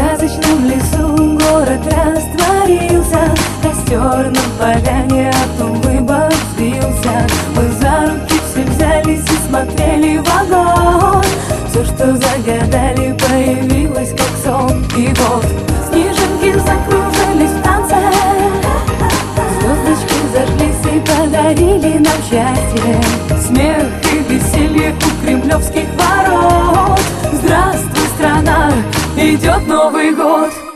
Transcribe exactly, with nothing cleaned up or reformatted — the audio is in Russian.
сказочном лесу город растворился, костер на поляне от улыбок сбился. Мы за руки все взялись и смотрели в огонь. Все, что загадали, появилось как сон. И вот снежинки закружились в танце, звездочки зажглись и подарили нам счастье. Смех и веселье у кремлевских ворот. Здравствуй, страна, идет Новый год.